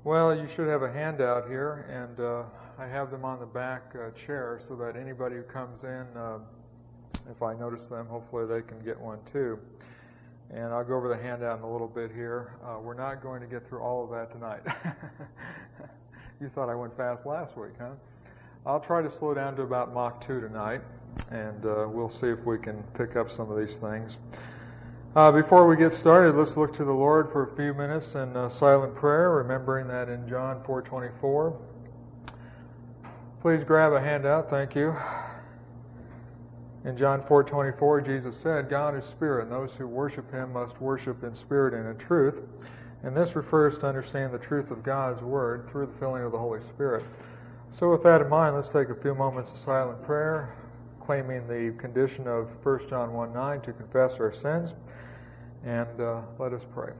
Well, you should have a handout here, and I have them on the back chair so that anybody who comes in, if I notice them, hopefully they can get one too. And I'll go over the handout in a little bit here. We're not going to get through all of that tonight. You thought I went fast last week, huh? I'll try to slow down to about Mach 2 tonight, and we'll see if we can pick up some of these things. Before we get started, let's look to the Lord for a few minutes in silent prayer, remembering that in John 4:24. Please grab a handout, thank you. In John 4:24, Jesus said, God is spirit, and those who worship Him must worship in spirit and in truth. And this refers to understand the truth of God's Word through the filling of the Holy Spirit. So with that in mind, let's take a few moments of silent prayer, claiming the condition of 1 John 1:9 to confess our sins. And let us pray.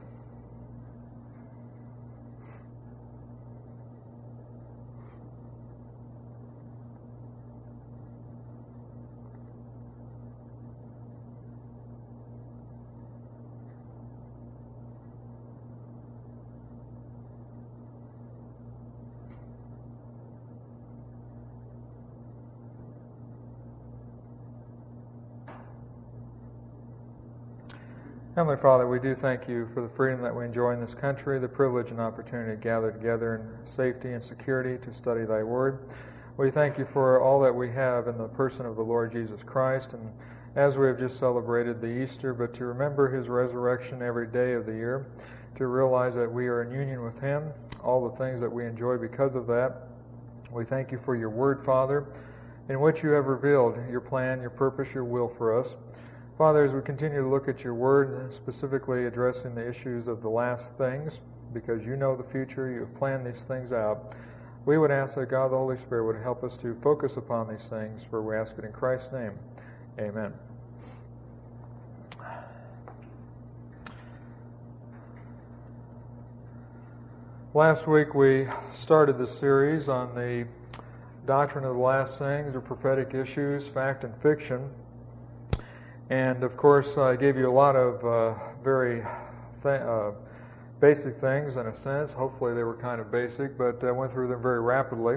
Heavenly Father, we do thank you for the freedom that we enjoy in this country, the privilege and opportunity to gather together in safety and security to study Thy Word. We thank you for all that we have in the person of the Lord Jesus Christ, and as we have just celebrated the Easter, but to remember His resurrection every day of the year, to realize that we are in union with Him, all the things that we enjoy because of that. We thank you for your Word, Father, in which you have revealed your plan, your purpose, your will for us. Father, as we continue to look at your Word, specifically addressing the issues of the last things, because you know the future, you have planned these things out, we would ask that God the Holy Spirit would help us to focus upon these things, for we ask it in Christ's name. Amen. Last week we started the series on the doctrine of the last things, or prophetic issues, fact and fiction. And, of course, I gave you a lot of very basic things, in a sense. Hopefully they were kind of basic, but I went through them very rapidly.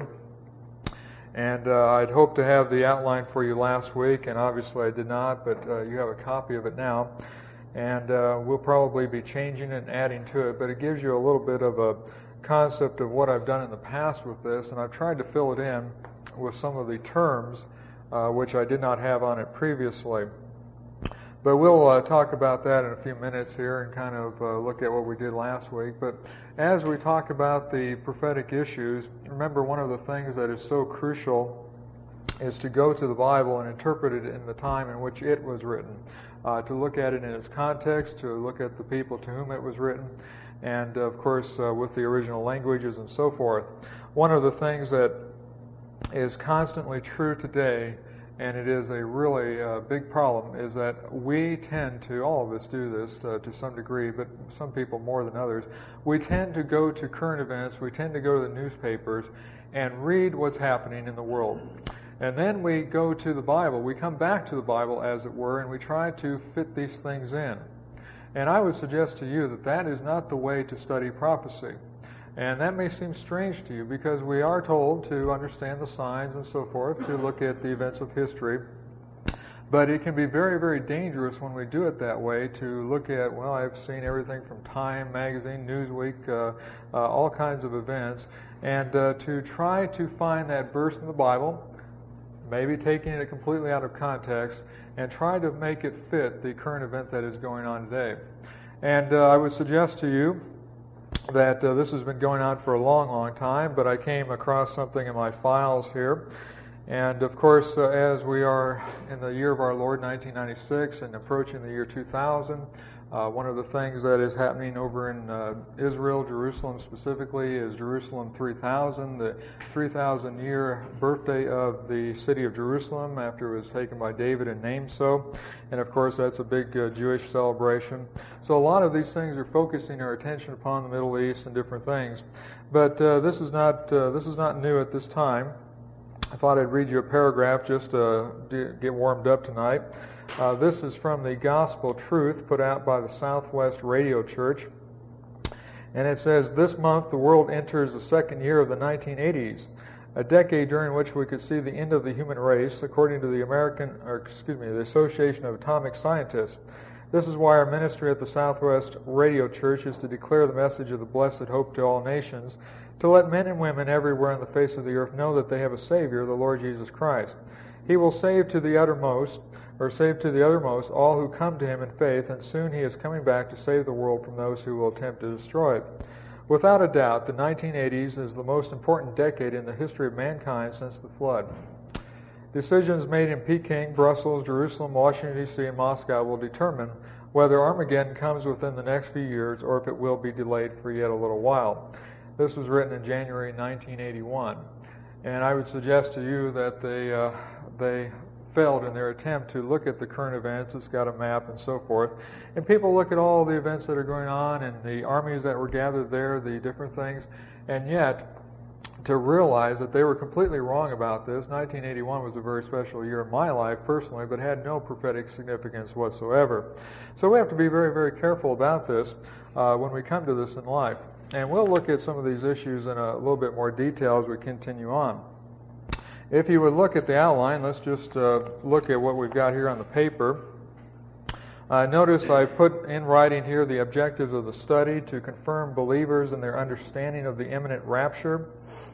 And I'd hoped to have the outline for you last week, and obviously I did not, but you have a copy of it now. And we'll probably be changing and adding to it, but it gives you a little bit of a concept of what I've done in the past with this, and I've tried to fill it in with some of the terms which I did not have on it previously. But we'll talk about that in a few minutes here and kind of look at what we did last week. But as we talk about the prophetic issues, remember one of the things that is so crucial is to go to the Bible and interpret it in the time in which it was written, to look at it in its context, to look at the people to whom it was written, and of course with the original languages and so forth. One of the things that is constantly true today, and it is a really big problem, is that we tend to, all of us do this to some degree, but some people more than others, we tend to go to current events, we tend to go to the newspapers and read what's happening in the world. And then we go to the Bible, we come back to the Bible as it were, and we try to fit these things in. And I would suggest to you that that is not the way to study prophecy. And that may seem strange to you, because we are told to understand the signs and so forth, to look at the events of history. But it can be very, very dangerous when we do it that way, to look at, well, I've seen everything from Time magazine, Newsweek, all kinds of events, and to try to find that verse in the Bible, maybe taking it completely out of context, and try to make it fit the current event that is going on today. And I would suggest to you that this has been going on for a long, long time, but I came across something in my files here. And of course, as we are in the year of our Lord, 1996, and approaching the year 2000, one of the things that is happening over in Israel, Jerusalem specifically, is Jerusalem 3000, the 3,000-year birthday of the city of Jerusalem after it was taken by David and named so. And of course, that's a big Jewish celebration. So a lot of these things are focusing our attention upon the Middle East and different things. But this is not new at this time. I thought I'd read you a paragraph just to get warmed up tonight. This is from the Gospel Truth put out by the Southwest Radio Church. And it says, this month the world enters the second year of the 1980s, a decade during which we could see the end of the human race, according to the Association of Atomic Scientists. This is why our ministry at the Southwest Radio Church is to declare the message of the blessed hope to all nations, to let men and women everywhere on the face of the earth know that they have a Savior, the Lord Jesus Christ. He will save to the uttermost all who come to him in faith, and soon he is coming back to save the world from those who will attempt to destroy it. Without a doubt, the 1980s is the most important decade in the history of mankind since the flood. Decisions made in Peking, Brussels, Jerusalem, Washington, D.C., and Moscow will determine whether Armageddon comes within the next few years or if it will be delayed for yet a little while. This was written in January 1981. And I would suggest to you that they failed in their attempt to look at the current events. It's got a map and so forth. And people look at all the events that are going on and the armies that were gathered there, the different things, and yet to realize that they were completely wrong about this. 1981 was a very special year in my life personally, but had no prophetic significance whatsoever. So we have to be very, very careful about this when we come to this in life. And we'll look at some of these issues in a little bit more detail as we continue on. If you would look at the outline, let's just look at what we've got here on the paper. Notice I put in writing here the objectives of the study: to confirm believers in their understanding of the imminent rapture.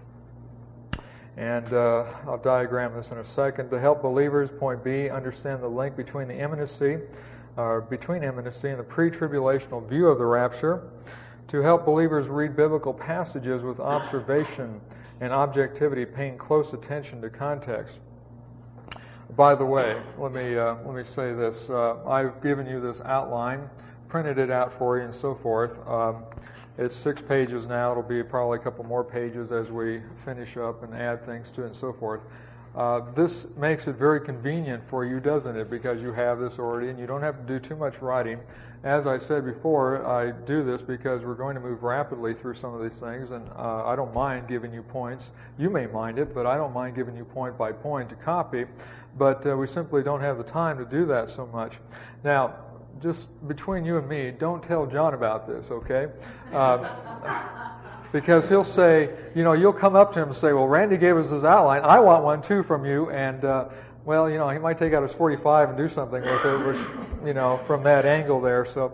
And I'll diagram this in a second. To help believers, point B, understand the link between imminency and the pre-tribulational view of the rapture. To help believers read biblical passages with observation and objectivity, paying close attention to context. By the way, let me say this. I've given you this outline, printed it out for you, and so forth. It's 6 pages now. It'll be probably a couple more pages as we finish up and add things to it and so forth. This makes it very convenient for you, doesn't it? Because you have this already and you don't have to do too much writing. As I said before, I do this because we're going to move rapidly through some of these things, and I don't mind giving you points. You may mind it, but I don't mind giving you point by point to copy. But we simply don't have the time to do that so much. Now, just between you and me, don't tell John about this, okay? Because he'll say, you'll come up to him and say, well, Randy gave us his outline. I want one too from you. And, he might take out his 45 and do something with it, which, from that angle there. So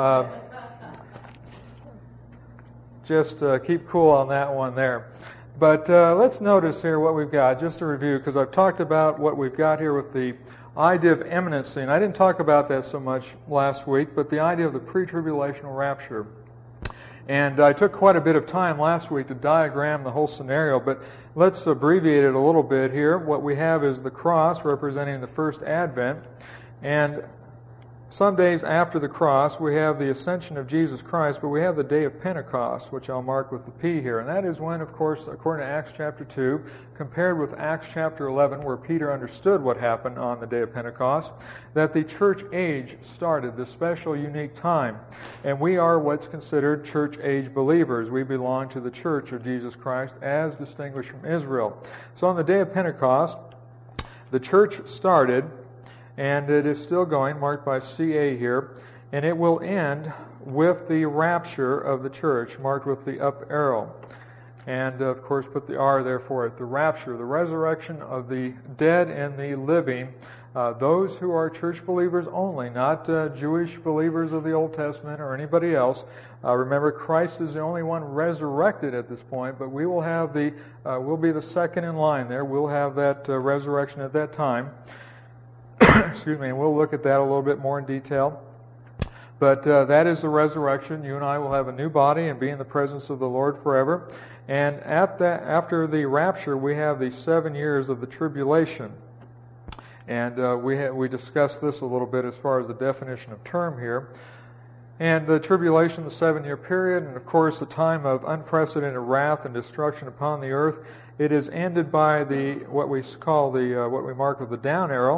just keep cool on that one there. But let's notice here what we've got, just to review, because I've talked about what we've got here with the idea of imminency. And I didn't talk about that so much last week, but the idea of the pre-tribulational rapture. And I took quite a bit of time last week to diagram the whole scenario, but let's abbreviate it a little bit here. What we have is the cross representing the first advent, and some days after the cross we have the ascension of Jesus Christ, but we have the day of Pentecost, which I'll mark with the P here. And that is when, of course, according to Acts chapter 2, compared with Acts chapter 11, where Peter understood what happened on the day of Pentecost, that the church age started, this special, unique time. And we are what's considered church age believers. We belong to the church of Jesus Christ as distinguished from Israel. So on the day of Pentecost, the church started, and it is still going, marked by CA here, and it will end with the rapture of the church, marked with the up arrow. And, of course, put the R there for it. The rapture, the resurrection of the dead and the living, those who are church believers only, not Jewish believers of the Old Testament or anybody else. Remember, Christ is the only one resurrected at this point, but we will have we'll be the second in line there. We'll have that resurrection at that time. Excuse me, and we'll look at that a little bit more in detail. But that is the resurrection. You and I will have a new body and be in the presence of the Lord forever. And after the rapture, we have the 7 years of the tribulation. And we discussed this a little bit as far as the definition of term here. And the tribulation, the 7-year period, and of course the time of unprecedented wrath and destruction upon the earth, it is ended by what we mark with the down arrow.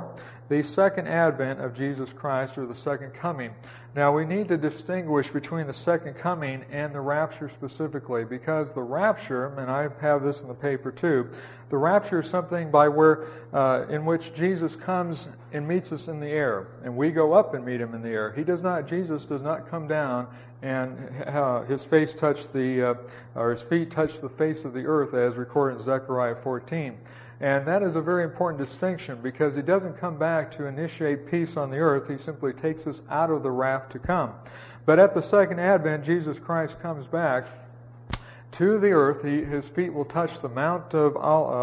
the second advent of Jesus Christ, or the second coming. Now, we need to distinguish between the second coming and the rapture specifically, because the rapture, and I have this in the paper too, the rapture is something in which Jesus comes and meets us in the air, and we go up and meet him in the air. Jesus does not come down and his feet touch the face of the earth, as recorded in Zechariah 14. And that is a very important distinction, because he doesn't come back to initiate peace on the earth. He simply takes us out of the wrath to come. But at the second advent, Jesus Christ comes back to the earth. His feet will touch the Mount of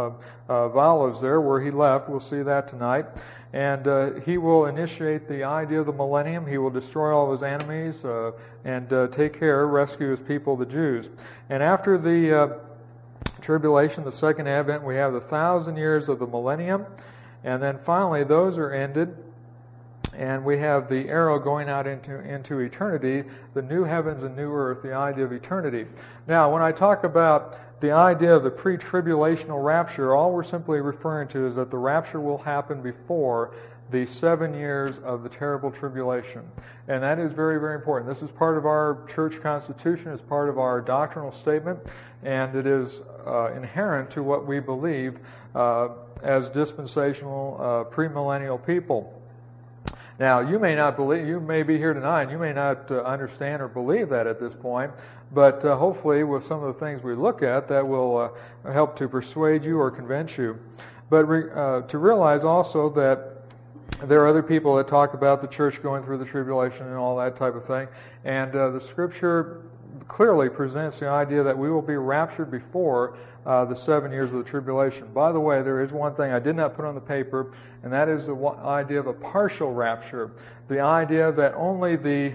Olives there where he left. We'll see that tonight. And he will initiate the idea of the millennium. He will destroy all of his enemies and rescue his people, the Jews. And after the tribulation, the second advent, we have the 1,000 years of the millennium, and then finally those are ended, and we have the arrow going out into eternity, the new heavens and new earth, the idea of eternity. Now, when I talk about the idea of the pre-tribulational rapture, all we're simply referring to is that the rapture will happen before the 7 years of the terrible tribulation. And that is very, very important. This is part of our church constitution, it's part of our doctrinal statement, and it is inherent to what we believe as dispensational premillennial people. Now, you may be here tonight, and you may not understand or believe that at this point, but hopefully with some of the things we look at, that will help to persuade you or convince you. But to realize also that there are other people that talk about the church going through the tribulation and all that type of thing, and the Scripture clearly presents the idea that we will be raptured before the 7 years of the tribulation. By the way, there is one thing I did not put on the paper, and that is the idea of a partial rapture. The idea that only the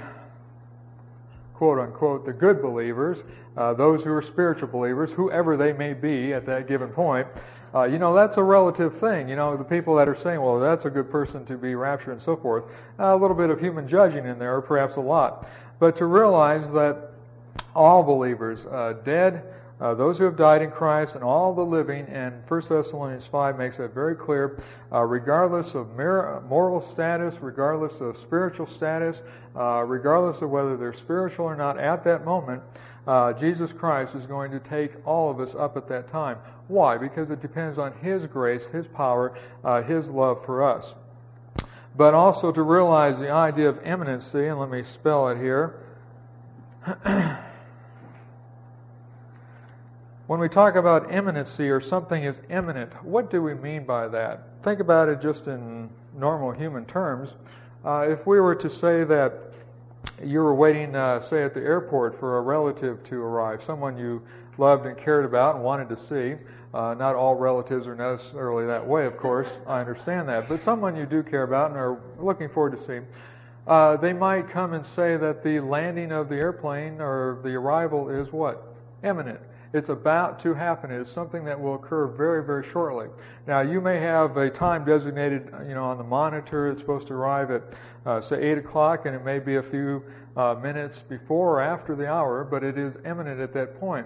quote-unquote, the good believers, those who are spiritual believers, whoever they may be at that given point, that's a relative thing. The people that are saying, well, that's a good person to be raptured and so forth, a little bit of human judging in there, or perhaps a lot. But to realize that all believers, dead, those who have died in Christ, and all the living, and 1 Thessalonians 5 makes that very clear, regardless of moral status, regardless of spiritual status, regardless of whether they're spiritual or not at that moment, Jesus Christ is going to take all of us up at that time. Why? Because it depends on His grace, His power, His love for us. But also to realize the idea of imminency, and let me spell it here. When we talk about imminency, or something is imminent, what do we mean by that? Think about it just in normal human terms. If we were to say that you were waiting, say, at the airport for a relative to arrive, someone you loved and cared about and wanted to see. Not all relatives are necessarily that way, of course. I understand that. But someone you do care about and are looking forward to seeing, they might come and say that the landing of the airplane or the arrival is what? Imminent. It's about to happen. It is something that will occur very, very shortly. Now, you may have a time designated, on the monitor. It's supposed to arrive at, say, 8 o'clock, and it may be a few minutes before or after the hour, but it is imminent at that point.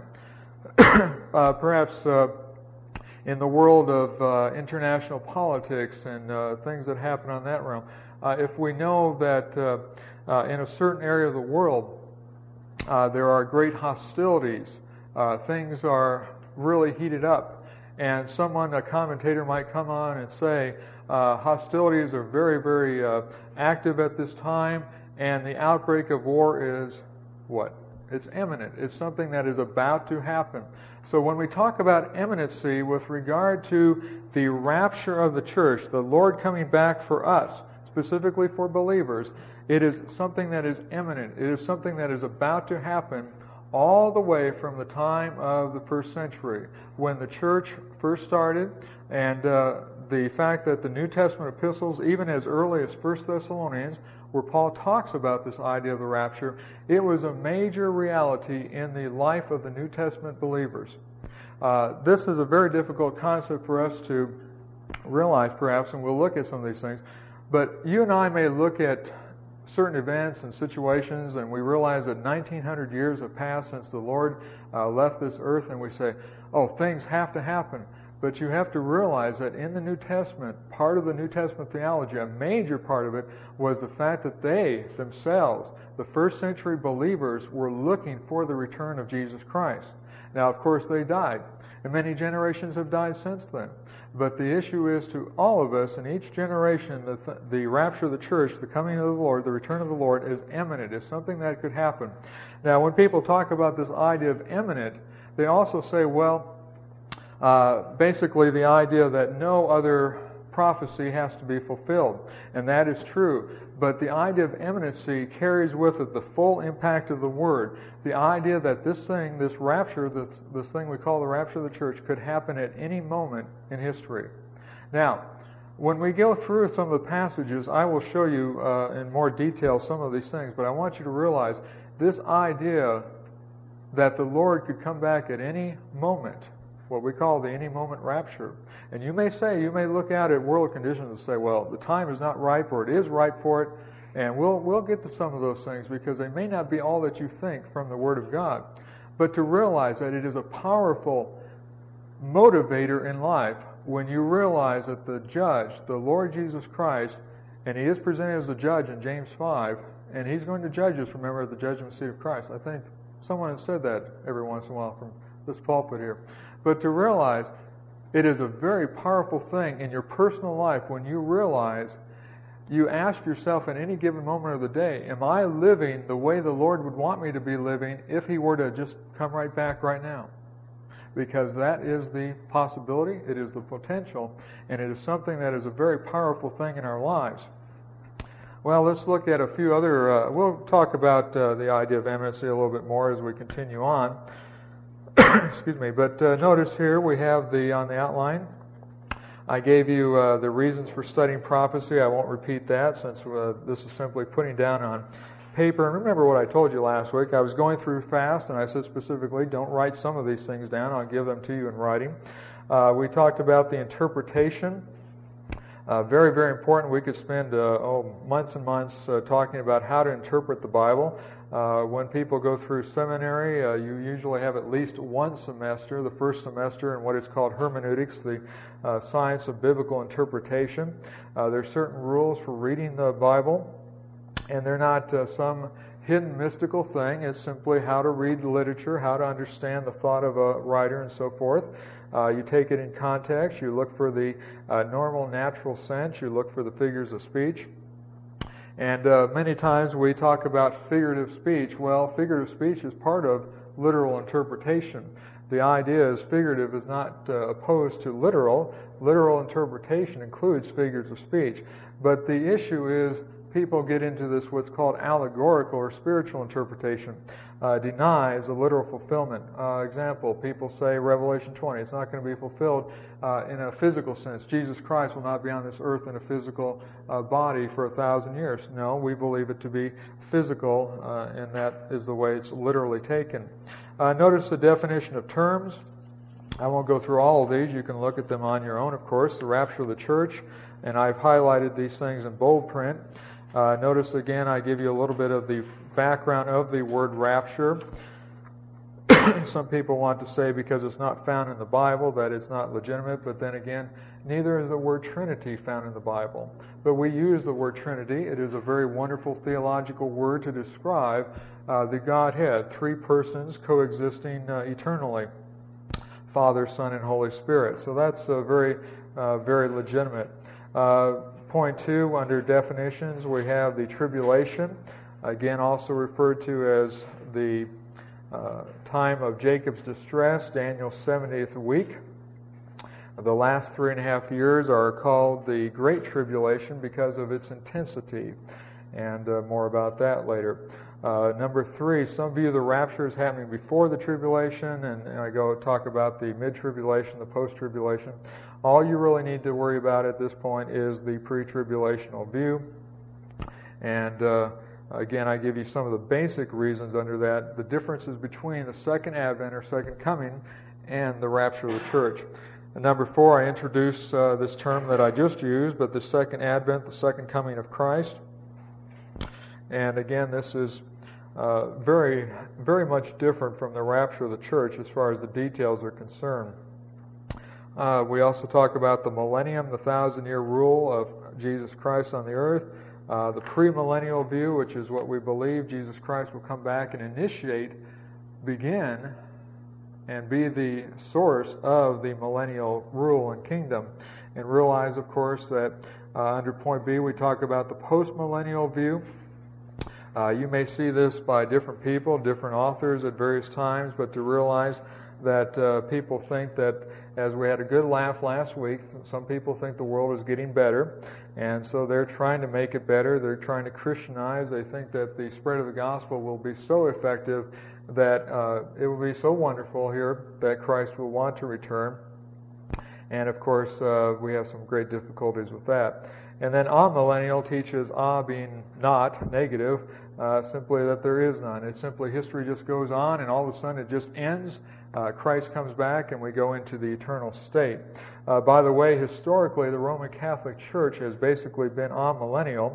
Perhaps in the world of international politics and things that happen on that realm, if we know that in a certain area of the world there are great hostilities, things are really heated up, and a commentator might come on and say, hostilities are very, very active at this time, and the outbreak of war is what? It's imminent. It's something that is about to happen. So when we talk about imminency with regard to the rapture of the church, the Lord coming back for us, specifically for believers, it is something that is imminent. It is something that is about to happen all the way from the time of the first century, when the church first started, and the fact that the New Testament epistles, even as early as 1 Thessalonians, where Paul talks about this idea of the rapture, it was a major reality in the life of the New Testament believers. This is a very difficult concept for us to realize, perhaps, and we'll look at some of these things. But you and I may look at certain events and situations, and we realize that 1900 years have passed since the Lord left this earth, and we say, oh, things have to happen. But you have to realize that in the New Testament, part of the New Testament theology, a major part of it, was the fact that they themselves, the first century believers, were looking for the return of Jesus Christ. Now, of course, they died, and many generations have died since then. But the issue is to all of us in each generation that the rapture of the church, the coming of the Lord, the return of the Lord is imminent. It's something that could happen. Now, when people talk about this idea of imminent, they also say, well, basically the idea that no other prophecy has to be fulfilled. And that is true. But the idea of imminency carries with it the full impact of the Word. The idea that this thing, this rapture, this thing we call the rapture of the church, could happen at any moment in history. Now, when we go through some of the passages, I will show you in more detail some of these things, but I want you to realize this idea that the Lord could come back at any moment, what we call the any moment rapture. And you may look out at world conditions and say, well, the time is not ripe, or it is ripe for it, and we'll get to some of those things because they may not be all that you think from the Word of God. But to realize that it is a powerful motivator in life when you realize that the judge, the Lord Jesus Christ, and He is presented as the judge in James 5, and He's going to judge us, remember, at the judgment seat of Christ. I think someone has said that every once in a while from this pulpit here. But to realize it is a very powerful thing in your personal life when you realize, you ask yourself at any given moment of the day, am I living the way the Lord would want me to be living if He were to just come right back right now? Because that is the possibility, it is the potential, and it is something that is a very powerful thing in our lives. Well, let's look at a few other, we'll talk about the idea of imminency a little bit more as we continue on. Excuse me, but notice here we have on the outline, I gave you the reasons for studying prophecy. I won't repeat that since this is simply putting down on paper. And remember what I told you last week. I was going through fast, and I said specifically, don't write some of these things down. I'll give them to you in writing. We talked about the interpretation. Very, very important. We could spend months and months talking about how to interpret the Bible. When people go through seminary, you usually have at least one semester, the first semester, in what is called hermeneutics, the science of biblical interpretation. There are certain rules for reading the Bible, and they're not some hidden mystical thing. It's simply how to read literature, how to understand the thought of a writer, and so forth. You take it in context. You look for the normal, natural sense. You look for the figures of speech. And many times we talk about figurative speech. Well, figurative speech is part of literal interpretation. The idea is figurative is not opposed to literal. Literal interpretation includes figures of speech. But the issue is people get into this what's called allegorical or spiritual interpretation. Denies a literal fulfillment. Example, people say Revelation 20, it's not going to be fulfilled in a physical sense. Jesus Christ will not be on this earth in a physical body for 1,000 years. No, we believe it to be physical, and that is the way it's literally taken. Notice the definition of terms. I won't go through all of these. You can look at them on your own, of course. The rapture of the church, and I've highlighted these things in bold print. Notice again, I give you a little bit of the background of the word rapture. Some people want to say because it's not found in the Bible that it's not legitimate, but then again, neither is the word Trinity found in the Bible. But we use the word Trinity. It is a very wonderful theological word to describe the Godhead, three persons coexisting eternally, Father, Son, and Holy Spirit. So that's very, very legitimate. Point 2, under definitions, we have the tribulation, again also referred to as the time of Jacob's distress, Daniel's 70th week. The last 3.5 years are called the Great Tribulation because of its intensity, and more about that later. Number 3, some view the rapture as happening before the tribulation, and I go talk about the mid-tribulation, the post-tribulation. All you really need to worry about at this point is the pre-tribulational view. And again, I give you some of the basic reasons under that, the differences between the second advent or second coming and the rapture of the church. And number 4, I introduce this term that I just used, but the second advent, the second coming of Christ. And again, this is very, very much different from the rapture of the church as far as the details are concerned. We also talk about the millennium, the 1,000-year rule of Jesus Christ on the earth. The premillennial view, which is what we believe Jesus Christ will come back and begin, and be the source of the millennial rule and kingdom. And realize, of course, that under point B we talk about the postmillennial view. You may see this by different people, different authors at various times, but to realize that people think that, as we had a good laugh last week, some people think the world is getting better, and so they're trying to make it better. They're trying to Christianize. They think that the spread of the gospel will be so effective that it will be so wonderful here that Christ will want to return. And of course, we have some great difficulties with that. And then amillennial teaches being not, negative, simply that there is none. It's simply history just goes on, and all of a sudden it just ends. Christ comes back, and we go into the eternal state. By the way, historically, the Roman Catholic Church has basically been amillennial,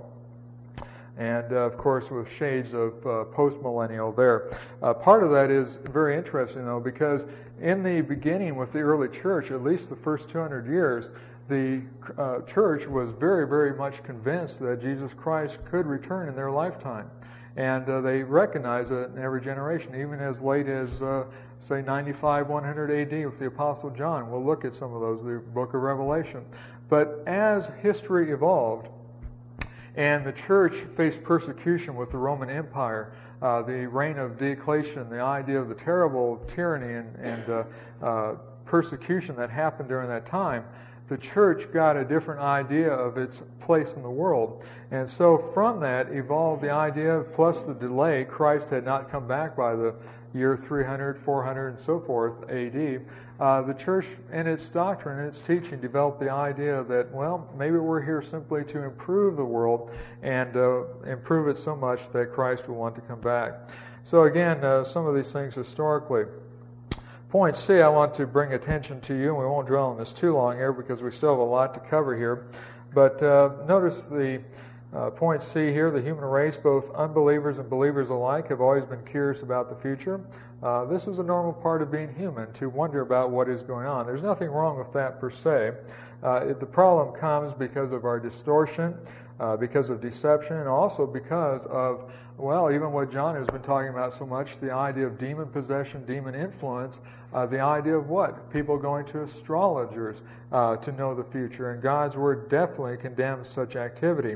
and of course with shades of postmillennial there. Part of that is very interesting, though, because in the beginning with the early church, at least the first 200 years, the church was very, very much convinced that Jesus Christ could return in their lifetime. And they recognized it in every generation, even as late as, say, 95, 100 AD with the Apostle John. We'll look at some of those, the book of Revelation. But as history evolved, and the church faced persecution with the Roman Empire, the reign of Diocletian, the idea of the terrible tyranny and persecution that happened during that time, the church got a different idea of its place in the world. And so from that evolved the idea of, plus the delay, Christ had not come back by the year 300, 400, and so forth AD. The church, in its doctrine and its teaching, developed the idea that, well, maybe we're here simply to improve the world and improve it so much that Christ will want to come back. So again, some of these things historically. Point C, I want to bring attention to you, and we won't dwell on this too long here because we still have a lot to cover here. But notice the point C here, the human race, both unbelievers and believers alike, have always been curious about the future. This is a normal part of being human, to wonder about what is going on. There's nothing wrong with that per se. The problem comes because of our distortion, because of deception, and also because of, well, even what John has been talking about so much, the idea of demon possession, demon influence, the idea of what? People going to astrologers to know the future. And God's Word definitely condemns such activity.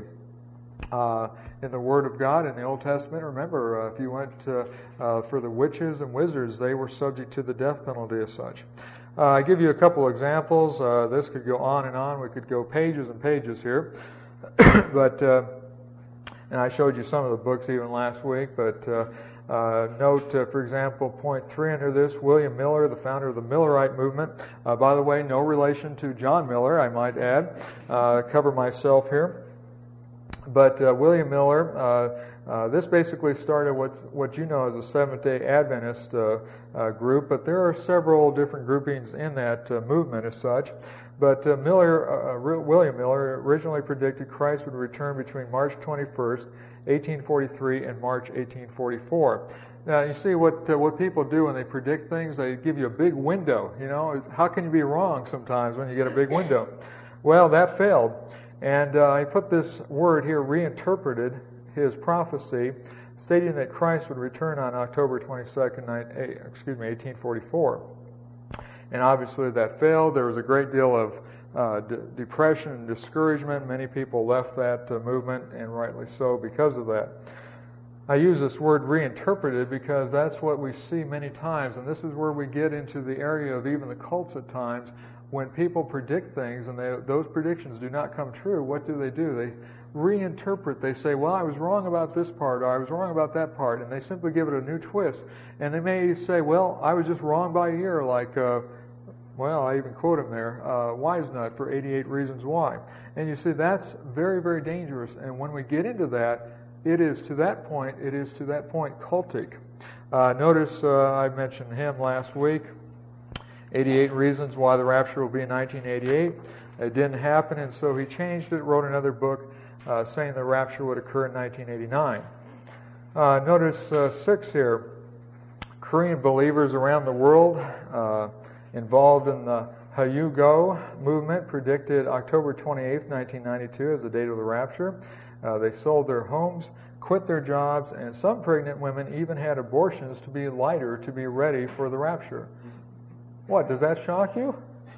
In the Word of God in the Old Testament, remember, if you went for the witches and wizards, they were subject to the death penalty as such. I give you a couple examples. This could go on and on. We could go pages and pages here. But and I showed you some of the books even last week, but note, for example, point 3 under this, William Miller, the founder of the Millerite movement. By the way, no relation to John Miller, I might add. Cover myself here. But William Miller, this basically started what you know as a Seventh-day Adventist group, but there are several different groupings in that movement as such. But William Miller originally predicted Christ would return between March 21st, 1843 and March 1844. Now, you see what people do when they predict things, they give you a big window. You know, how can you be wrong sometimes when you get a big window? Well, that failed. And I put this word here, reinterpreted his prophecy, stating that Christ would return on October 22nd, 1844. And obviously that failed. There was a great deal of depression and discouragement. Many people left that movement, and rightly so because of that. I use this word reinterpreted because that's what we see many times, and this is where we get into the area of even the cults at times. When people predict things and those predictions do not come true, what do? They reinterpret. They say, well, I was wrong about this part, or I was wrong about that part, and they simply give it a new twist. And they may say, well, I was just wrong by a year, like, I even quote him there, Wisenut for 88 Reasons Why. And you see, that's very, very dangerous. And when we get into that, it is to that point cultic. Notice I mentioned him last week. 88 Reasons Why the Rapture Will Be in 1988. It didn't happen, and so he changed it, wrote another book saying the rapture would occur in 1989. Notice 6 here. Korean believers around the world involved in the Hyugo movement predicted October 28, 1992 as the date of the rapture. They sold their homes, quit their jobs, and some pregnant women even had abortions to be lighter to be ready for the rapture. What, does that shock you?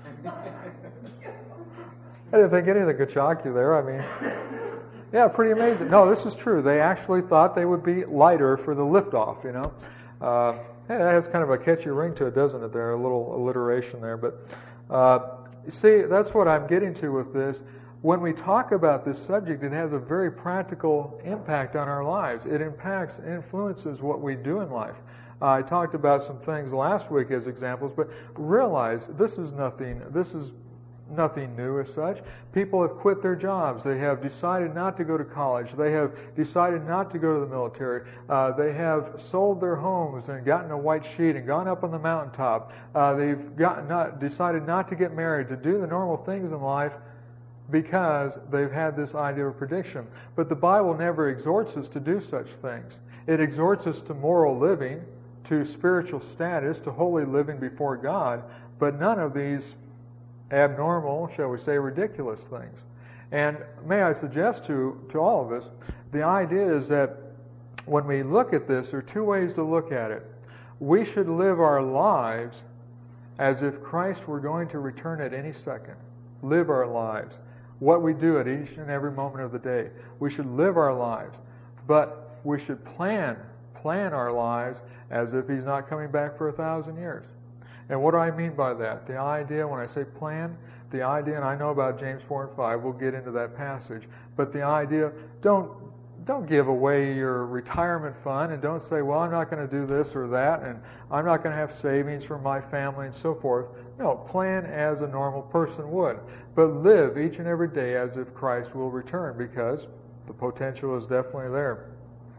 I didn't think anything could shock you there. I mean, yeah, pretty amazing. No, this is true. They actually thought they would be lighter for the liftoff, you know. That has kind of a catchy ring to it, doesn't it? There, a little alliteration there. But you see, that's what I'm getting to with this. When we talk about this subject, it has a very practical impact on our lives. It influences what we do in life. I talked about some things last week as examples, but realize this is nothing new as such. People have quit their jobs. They have decided not to go to college. They have decided not to go to the military. They have sold their homes and gotten a white sheet and gone up on the mountaintop. They've decided not to get married, to do the normal things in life, because they've had this idea of prediction. But the Bible never exhorts us to do such things. It exhorts us to moral living, to spiritual status, to holy living before God, but none of these abnormal, shall we say, ridiculous things. And may I suggest to all of us, the idea is that when we look at this, there are two ways to look at it. We should live our lives as if Christ were going to return at any second. Live our lives. What we do at each and every moment of the day. We should live our lives, but we should plan our lives as if He's not coming back for 1,000 years. And what do I mean by that? The idea, when I say plan, the idea, and I know about James 4 and 5, we'll get into that passage, but the idea, don't give away your retirement fund, and don't say, well, I'm not going to do this or that, and I'm not going to have savings for my family and so forth. No, plan as a normal person would, but live each and every day as if Christ will return, because the potential is definitely there.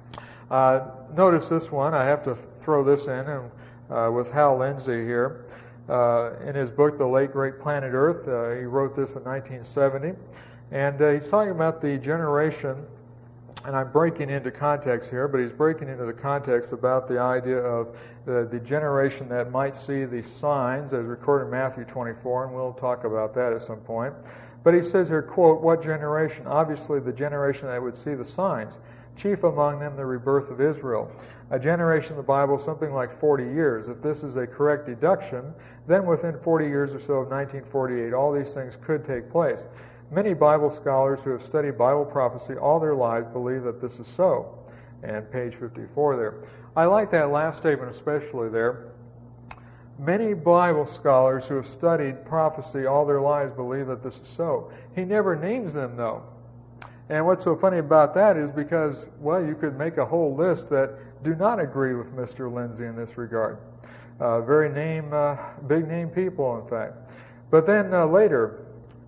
Notice this one. I have to throw this in, and with Hal Lindsey here. In his book, The Late Great Planet Earth, he wrote this in 1970, and he's talking about the generation, and I'm breaking into context here, but he's breaking into the context about the idea of the generation that might see the signs as recorded in Matthew 24, and we'll talk about that at some point. But he says here, quote, what generation? Obviously the generation that would see the signs, chief among them the rebirth of Israel. A generation in the Bible, something like 40 years. If this is a correct deduction, then within 40 years or so of 1948, all these things could take place. Many Bible scholars who have studied Bible prophecy all their lives believe that this is so. And page 54 there. I like that last statement especially there. Many Bible scholars who have studied prophecy all their lives believe that this is so. He never names them, though. And what's so funny about that is because, well, you could make a whole list that do not agree with Mr. Lindsey in this regard. Very big name people, in fact. But then later,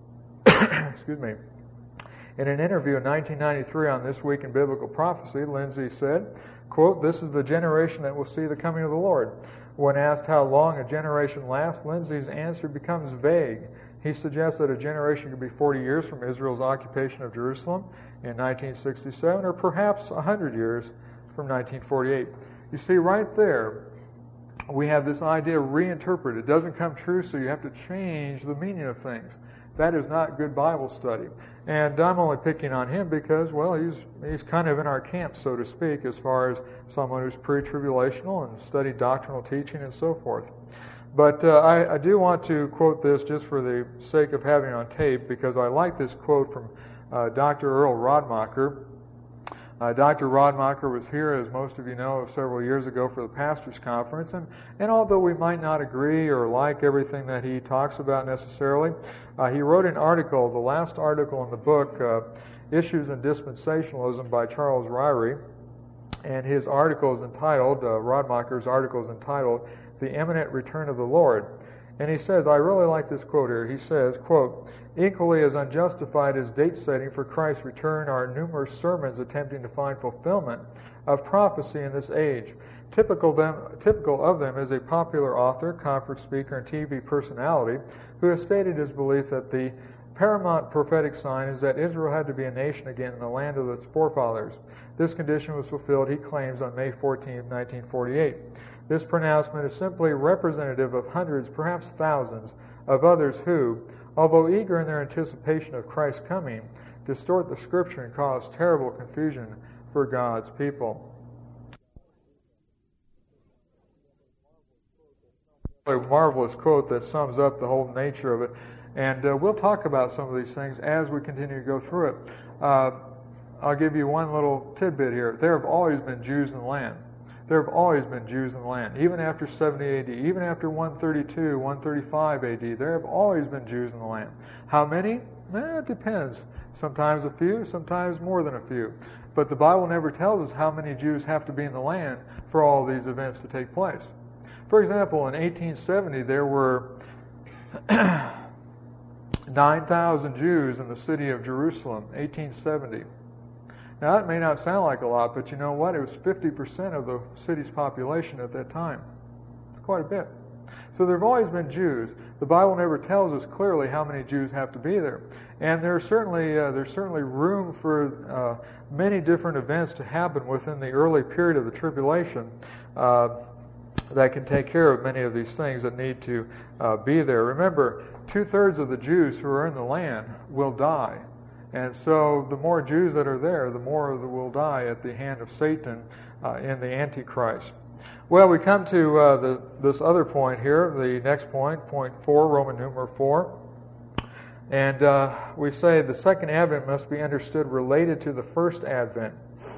excuse me, in an interview in 1993 on This Week in Biblical Prophecy, Lindsey said, quote, this is the generation that will see the coming of the Lord. When asked how long a generation lasts, Lindsey's answer becomes vague. He suggests that a generation could be 40 years from Israel's occupation of Jerusalem in 1967, or perhaps 100 years from 1948. You see, right there, we have this idea reinterpreted. It doesn't come true, so you have to change the meaning of things. That is not good Bible study. And I'm only picking on him because, well, he's kind of in our camp, so to speak, as far as someone who's pre-tribulational and studied doctrinal teaching and so forth. But I do want to quote this just for the sake of having it on tape, because I like this quote from Dr. Earl Rodmacher. Dr. Rodmacher was here, as most of you know, several years ago for the Pastors' Conference, and although we might not agree or like everything that he talks about necessarily, he wrote an article, the last article in the book, Issues in Dispensationalism by Charles Ryrie, and his article is entitled, Rodmacher's article is entitled, The Imminent Return of the Lord. And he says, I really like this quote here. He says, quote, equally as unjustified as date setting for Christ's return are numerous sermons attempting to find fulfillment of prophecy in this age. Typical of them is a popular author, conference speaker, and TV personality who has stated his belief that the paramount prophetic sign is that Israel had to be a nation again in the land of its forefathers. This condition was fulfilled, he claims, on May 14, 1948. This pronouncement is simply representative of hundreds, perhaps thousands, of others who, although eager in their anticipation of Christ's coming, distort the Scripture and cause terrible confusion for God's people. A marvelous quote that sums up the whole nature of it. And we'll talk about some of these things as we continue to go through it. I'll give you one little tidbit here. There have always been Jews in the land. There have always been Jews in the land. Even after 70 AD, even after 132, 135 AD, there have always been Jews in the land. How many? It depends. Sometimes a few, sometimes more than a few. But the Bible never tells us how many Jews have to be in the land for all these events to take place. For example, in 1870, there were 9,000 Jews in the city of Jerusalem, 1870. Now, that may not sound like a lot, but you know what? It was 50% of the city's population at that time. It's quite a bit. So there have always been Jews. The Bible never tells us clearly how many Jews have to be there. And there's certainly room for many different events to happen within the early period of the tribulation that can take care of many of these things that need to be there. Remember, 2/3 of the Jews who are in the land will die. And so the more Jews that are there, the more that will die at the hand of Satan in the Antichrist. Well, we come to this other point here, the next point, point 4, Roman numeral 4. And we say the second advent must be understood related to the first advent.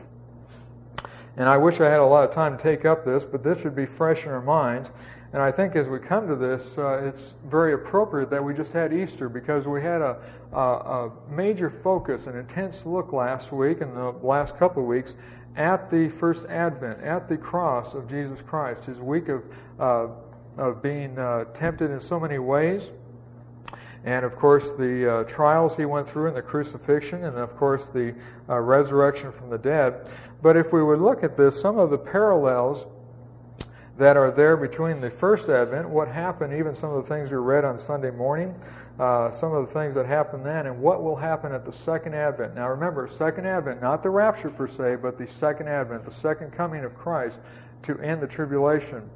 And I wish I had a lot of time to take up this, but this should be fresh in our minds. And I think as we come to this, it's very appropriate that we just had Easter, because we had a major focus, an intense look last week and the last couple of weeks at the first advent, at the cross of Jesus Christ, his week of being tempted in so many ways. And of course the trials he went through and the crucifixion, and of course the resurrection from the dead. But if we would look at this, some of the parallels that are there between the first advent, what happened, even some of the things we read on Sunday morning, some of the things that happened then, and what will happen at the second advent. Now remember, second advent, not the rapture per se, but the second advent, the second coming of Christ to end the tribulation.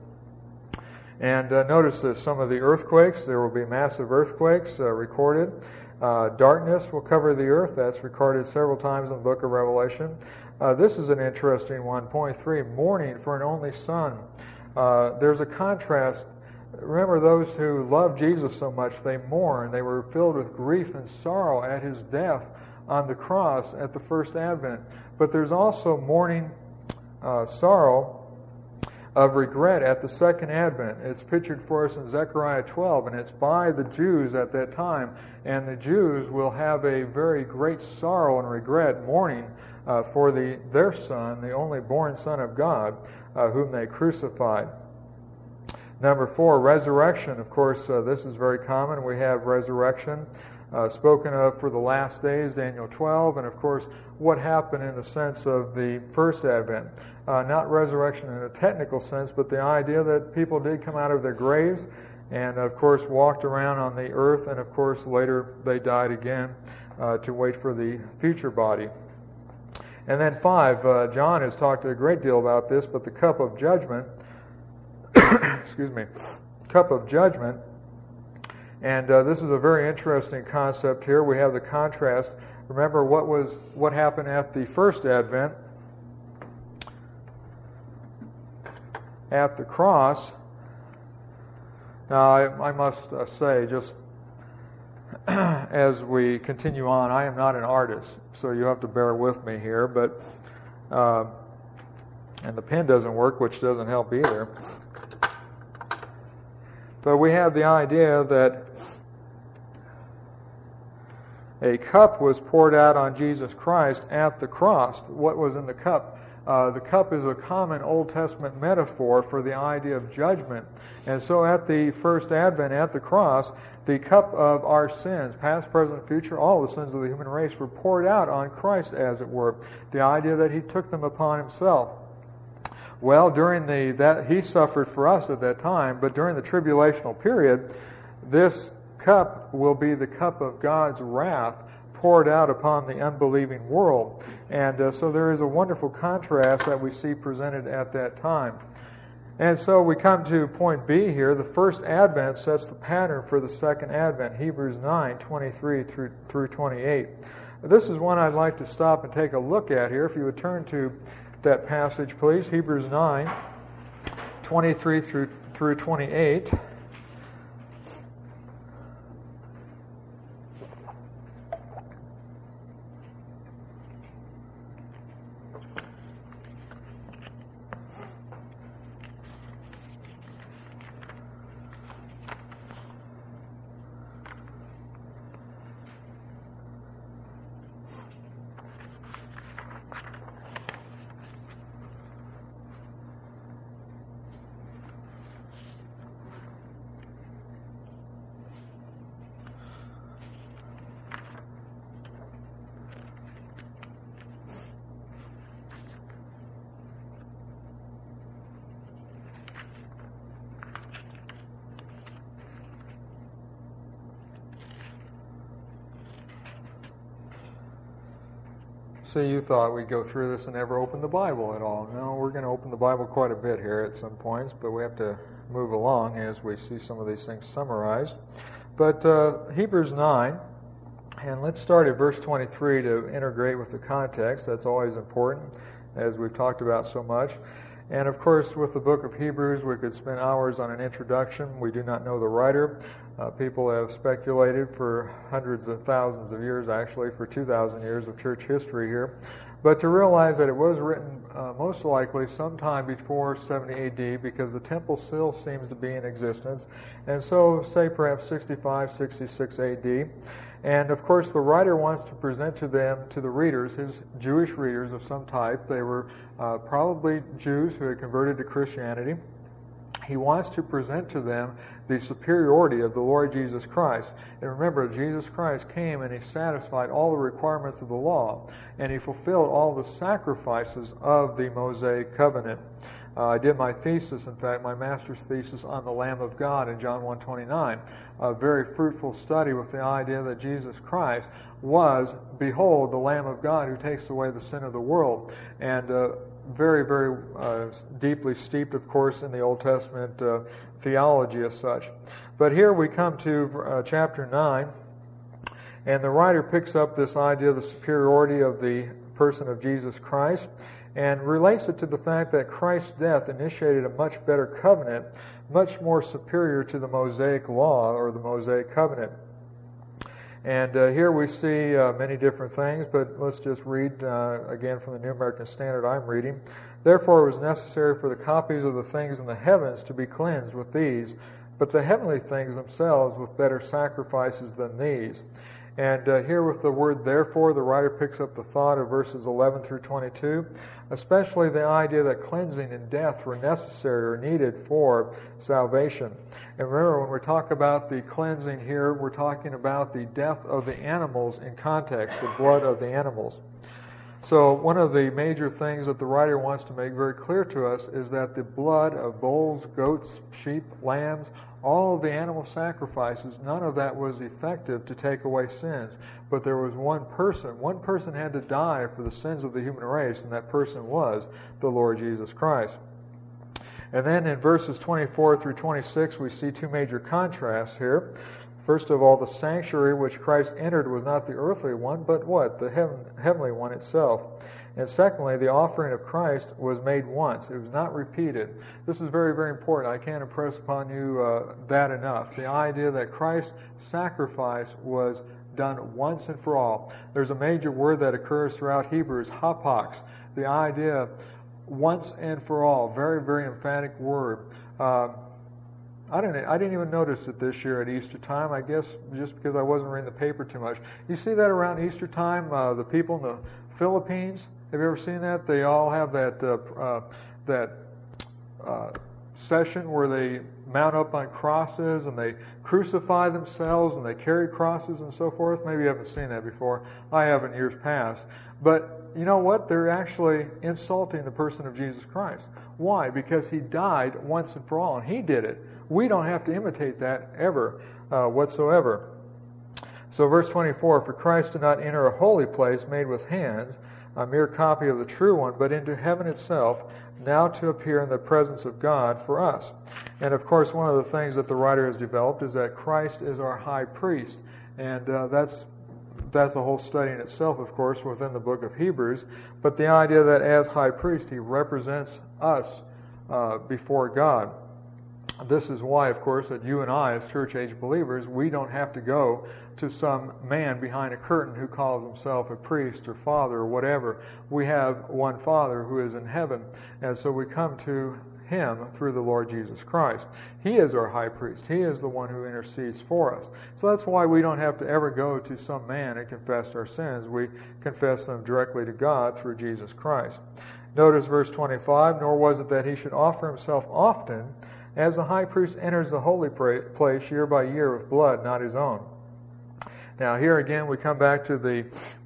And notice that some of the earthquakes, there will be massive earthquakes recorded. Darkness will cover the earth. That's recorded several times in the book of Revelation. This is an interesting one. Point 3, mourning for an only son. There's a contrast. Remember, those who love Jesus so much, they mourn. They were filled with grief and sorrow at his death on the cross at the first advent. But there's also mourning, sorrow of regret at the second advent. It's pictured for us in Zechariah 12, and it's by the Jews at that time. And the Jews will have a very great sorrow and regret, mourning for their son, the only born Son of God, whom they crucified. Number 4, resurrection. Of course, this is very common. We have resurrection spoken of for the last days, Daniel 12, and of course, what happened in the sense of the first advent. Not resurrection in a technical sense, but the idea that people did come out of their graves and, of course, walked around on the earth, and, of course, later they died again to wait for the future body. And then 5, John has talked a great deal about this, but the cup of judgment, excuse me, cup of judgment, and this is a very interesting concept here. We have the contrast. Remember what happened at the first advent, at the cross. Now, I must say, just as we continue on, I am not an artist, so you have to bear with me here, but and the pen doesn't work, which doesn't help either. But we have the idea that a cup was poured out on Jesus Christ at the cross. What was in the cup? The cup is a common Old Testament metaphor for the idea of judgment. And so at the first advent, at the cross, the cup of our sins, past, present, future, all the sins of the human race were poured out on Christ, as it were. The idea that he took them upon himself. Well, during that he suffered for us at that time, but during the tribulational period, this cup will be the cup of God's wrath poured out upon the unbelieving world. And so there is a wonderful contrast that we see presented at that time. And so we come to point B here. The first advent sets the pattern for the second advent, Hebrews 9:23 through 28. This is one I'd like to stop and take a look at here. If you would turn to that passage, please, Hebrews 9:23 through 28. So you thought we'd go through this and never open the Bible at all. No, we're going to open the Bible quite a bit here at some points, but we have to move along as we see some of these things summarized. But Hebrews 9, and let's start at verse 23 to integrate with the context. That's always important, as we've talked about so much. And of course, with the book of Hebrews, we could spend hours on an introduction. We do not know the writer. People have speculated for hundreds of thousands of years, actually, for 2,000 years of church history here. But to realize that it was written most likely sometime before 70 AD, because the temple still seems to be in existence. And so, say perhaps 65, 66 AD. And of course, the writer wants to present to them, to the readers, his Jewish readers of some type. They were probably Jews who had converted to Christianity. He wants to present to them the superiority of the Lord Jesus Christ. And remember, Jesus Christ came and He satisfied all the requirements of the law, and He fulfilled all the sacrifices of the Mosaic covenant. I did my thesis, in fact, my master's thesis on the Lamb of God in John 1:29. A very fruitful study with the idea that Jesus Christ was, behold, the Lamb of God who takes away the sin of the world. And very, very deeply steeped, of course, in the Old Testament theology as such. But here we come to chapter 9, and the writer picks up this idea of the superiority of the person of Jesus Christ and relates it to the fact that Christ's death initiated a much better covenant, much more superior to the Mosaic law or the Mosaic covenant. And here we see many different things, but let's just read again from the New American Standard I'm reading. Therefore it was necessary for the copies of the things in the heavens to be cleansed with these, but the heavenly things themselves with better sacrifices than these. And here with the word therefore, the writer picks up the thought of verses 11 through 22, especially the idea that cleansing and death were necessary or needed for salvation. And remember, when we talk about the cleansing here, we're talking about the death of the animals in context, the blood of the animals. So one of the major things that the writer wants to make very clear to us is that the blood of bulls, goats, sheep, lambs, all of the animal sacrifices, none of that was effective to take away sins. But there was one person. One person had to die for the sins of the human race, and that person was the Lord Jesus Christ. And then in verses 24 through 26, we see two major contrasts here. First of all, the sanctuary which Christ entered was not the earthly one, but what? The heavenly one itself. And secondly, the offering of Christ was made once. It was not repeated. This is very, very important. I can't impress upon you that enough. The idea that Christ's sacrifice was done once and for all. There's a major word that occurs throughout Hebrews, hapax. The idea once and for all. Very, very emphatic word. I didn't even notice it this year at Easter time, I guess just because I wasn't reading the paper too much. You see that around Easter time, the people in the Philippines, have you ever seen that? They all have that session where they mount up on crosses and they crucify themselves and they carry crosses and so forth. Maybe you haven't seen that before. I haven't years past. But you know what? They're actually insulting the person of Jesus Christ. Why? Because He died once and for all, and He did it. We don't have to imitate that ever whatsoever. So verse 24, for Christ did not enter a holy place made with hands, a mere copy of the true one, but into heaven itself, now to appear in the presence of God for us. And of course, one of the things that the writer has developed is that Christ is our high priest. And that's a whole study in itself, of course, within the book of Hebrews. But the idea that as high priest, he represents us before God. This is why, of course, that you and I, as church-age believers, we don't have to go to some man behind a curtain who calls himself a priest or father or whatever. We have one Father who is in heaven, and so we come to him through the Lord Jesus Christ. He is our high priest. He is the one who intercedes for us. So that's why we don't have to ever go to some man and confess our sins. We confess them directly to God through Jesus Christ. Notice verse 25, nor was it that he should offer himself often, as the high priest enters the holy place year by year with blood, not his own. Now here again we come back to the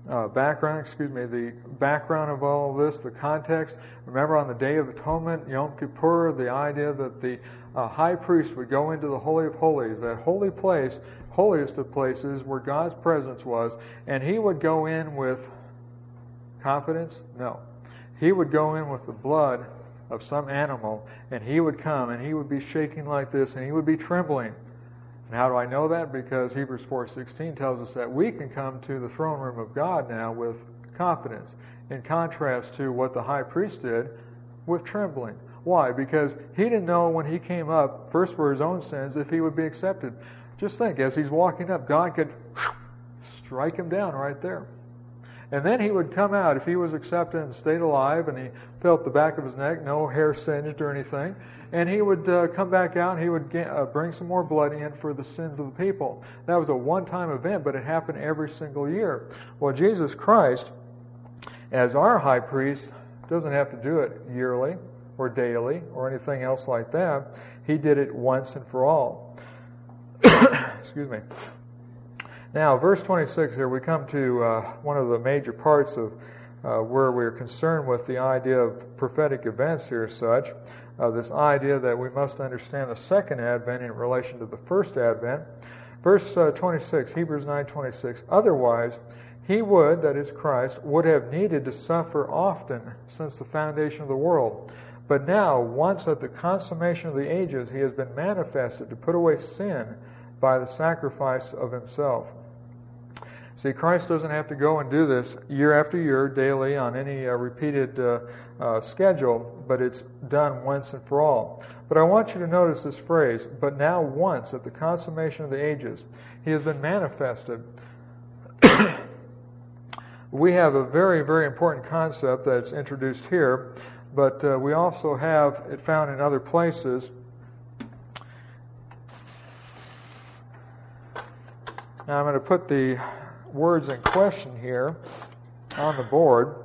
background of all of this, the context. Remember on the Day of Atonement, Yom Kippur, the idea that the high priest would go into the Holy of Holies, that holy place, holiest of places where God's presence was, and he would go in with confidence? No. He would go in with the blood of some animal, and he would come, and he would be shaking like this, and he would be trembling. And how do I know that? Because Hebrews 4:16 tells us that we can come to the throne room of God now with confidence, in contrast to what the high priest did with trembling. Why? Because he didn't know when he came up, first for his own sins, if he would be accepted. Just think, as he's walking up, God could strike him down right there. And then he would come out, if he was accepted and stayed alive, and he felt the back of his neck, no hair singed or anything, and he would come back out, and he would bring some more blood in for the sins of the people. That was a one-time event, but it happened every single year. Well, Jesus Christ, as our high priest, doesn't have to do it yearly or daily or anything else like that. He did it once and for all. Excuse me. Now, verse 26 here, we come to one of the major parts of where we're concerned with the idea of prophetic events here as such. This idea that we must understand the second advent in relation to the first advent. Verse 26, Hebrews 9:26, otherwise he would, that is Christ, would have needed to suffer often since the foundation of the world. But now, once at the consummation of the ages, he has been manifested to put away sin by the sacrifice of himself. See, Christ doesn't have to go and do this year after year, daily, on any repeated schedule, but it's done once and for all. But I want you to notice this phrase, but now once, at the consummation of the ages, he has been manifested. We have a very, very important concept that's introduced here, but we also have it found in other places. Now I'm going to put the words in question here on the board.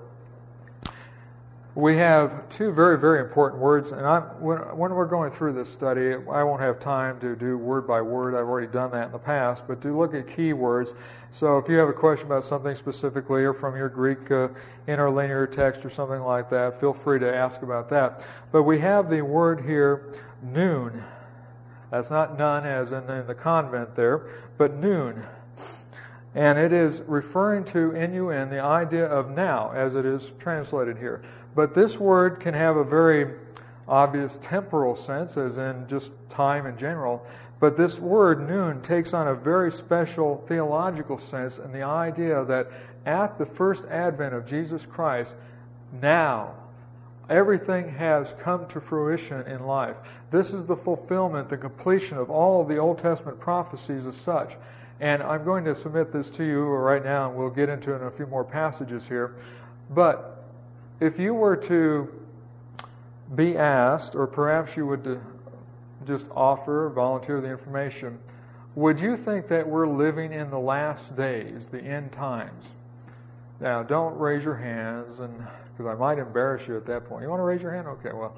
We have two very, very important words, and when we're going through this study, I won't have time to do word by word. I've already done that in the past, but do look at key words. So if you have a question about something specifically or from your Greek interlinear text or something like that, feel free to ask about that. But we have the word here, noon. That's not none as in the convent there, but noon. And it is referring to, N-U-N, the idea of now, as it is translated here. But this word can have a very obvious temporal sense, as in just time in general. But this word, noon, takes on a very special theological sense in the idea that at the first advent of Jesus Christ, now, everything has come to fruition in life. This is the fulfillment, the completion of all of the Old Testament prophecies as such. And I'm going to submit this to you right now, and we'll get into it in a few more passages here. But if you were to be asked, or perhaps you would just offer, volunteer the information, would you think that we're living in the last days, the end times? Now, don't raise your hands, and because I might embarrass you at that point. You want to raise your hand? Okay, well,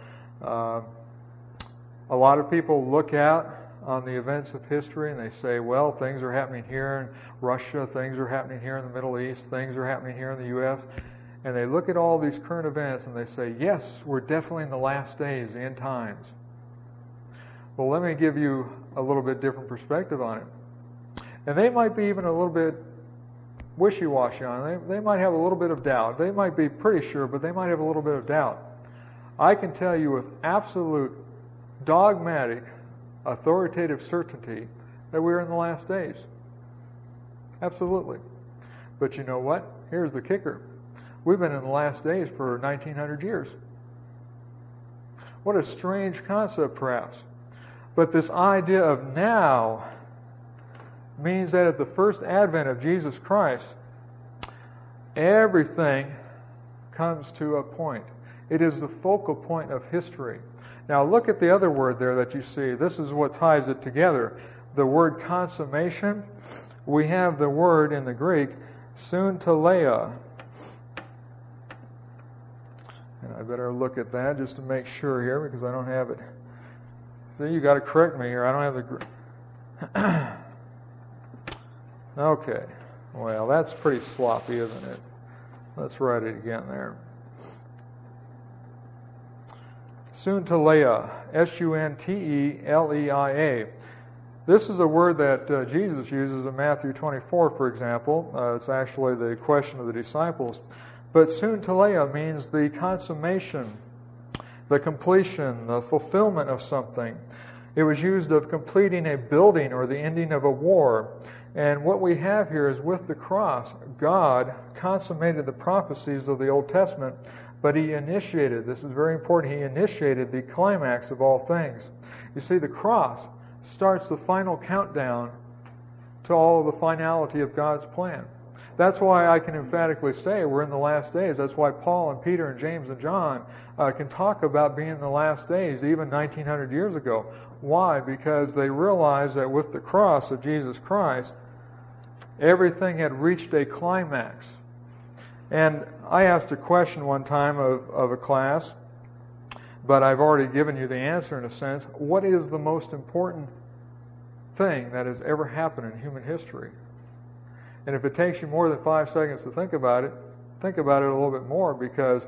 a lot of people look out on the events of history and they say, well, things are happening here in Russia, things are happening here in the Middle East, things are happening here in the U.S., and they look at all these current events and they say, yes, we're definitely in the last days, the end times. Well, let me give you a little bit different perspective on it. And they might be even a little bit wishy-washy on it. They might have a little bit of doubt. They might be pretty sure, but they might have a little bit of doubt. I can tell you with absolute dogmatic, authoritative certainty that we're in the last days. Absolutely. But you know what? Here's the kicker. We've been in the last days for 1900 years. What a strange concept, perhaps. But this idea of now means that at the first advent of Jesus Christ, everything comes to a point. It is the focal point of history. Now look at the other word there that you see. This is what ties it together. The word consummation, we have the word in the Greek, suntelea. And I better look at that just to make sure here because I don't have it. See, you got to correct me here. I don't have the... Okay. Well, that's pretty sloppy, isn't it? Let's write it again there. Suntelea, S-U-N-T-E-L-E-I-A. This is a word that Jesus uses in Matthew 24, for example. It's actually the question of the disciples. But suntelea means the consummation, the completion, the fulfillment of something. It was used of completing a building or the ending of a war. And what we have here is with the cross, God consummated the prophecies of the Old Testament, but He initiated, this is very important, He initiated the climax of all things. You see, the cross starts the final countdown to all of the finality of God's plan. That's why I can emphatically say we're in the last days. That's why Paul and Peter and James and John can talk about being in the last days, even 1900 years ago. Why? Because they realized that with the cross of Jesus Christ, everything had reached a climax. And I asked a question one time of a class, but I've already given you the answer in a sense. What is the most important thing that has ever happened in human history? And if it takes you more than 5 seconds to think about it a little bit more, because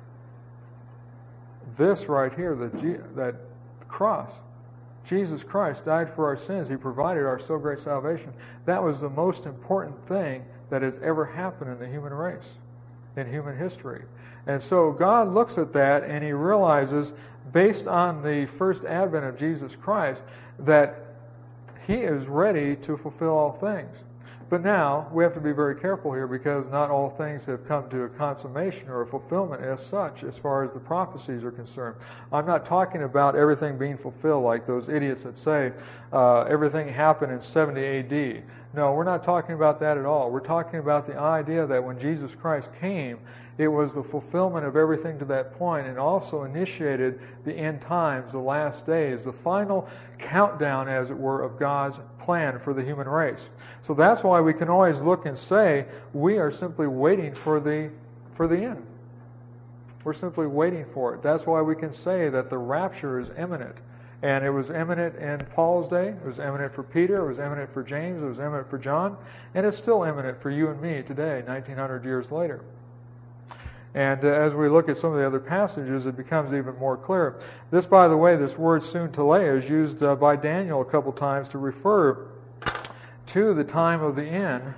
this right here, that cross, Jesus Christ died for our sins. He provided our so great salvation. That was the most important thing that has ever happened in the human race, in human history. And so God looks at that and He realizes, based on the first advent of Jesus Christ, that He is ready to fulfill all things. But now, we have to be very careful here because not all things have come to a consummation or a fulfillment as such as far as the prophecies are concerned. I'm not talking about everything being fulfilled like those idiots that say everything happened in 70 A.D. No, we're not talking about that at all. We're talking about the idea that when Jesus Christ came, it was the fulfillment of everything to that point and also initiated the end times, the last days, the final countdown, as it were, of God's plan for the human race. So that's why we can always look and say we are simply waiting for the end. We're simply waiting for it. That's why we can say that the rapture is imminent. And it was imminent in Paul's day. It was imminent for Peter. It was imminent for James. It was imminent for John. And it's still imminent for you and me today, 1900 years later. And as we look at some of the other passages, it becomes even more clear. This, by the way, this word suntelea is used by Daniel a couple times to refer to the time of the end.